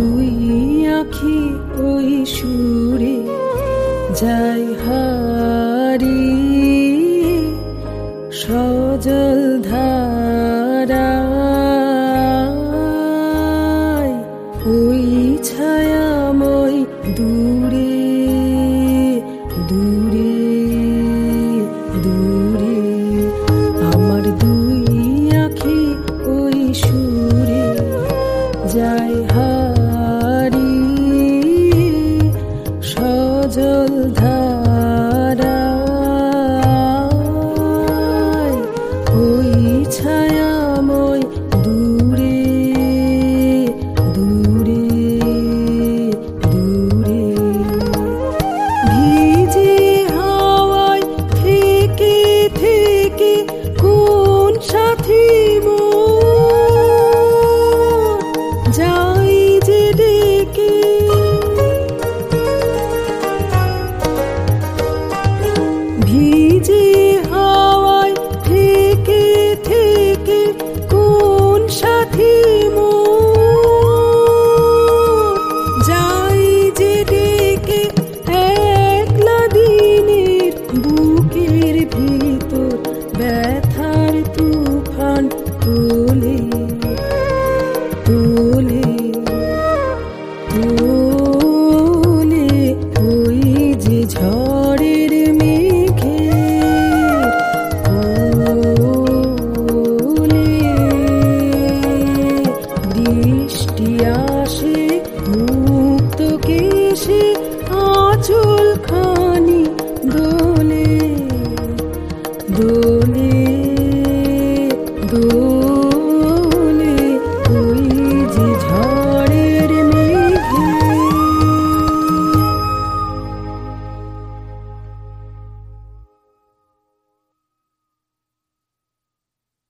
দুই আঁখি ওই সুরে যাই হারিয়ে সজল ধারায়, ওই ছায়াময় দূরে দূরে দূরে। আমার দুই আঁখি ওই সুরে যাই হারিয়ে সজল ধারায়, ওই ছায়াময় দূরে দূরে দূরে। ভিজে হাওয়ায় থেকে থেকে কোন সাথী যাই যে ডেকে, ভিজে হাওয়ায় থেকে থেকে কোন সাথী যাই যে ডেকে, একলা দিনের বুকের ভিতর ব্যথার তুফান তোলে তোলে তোলে।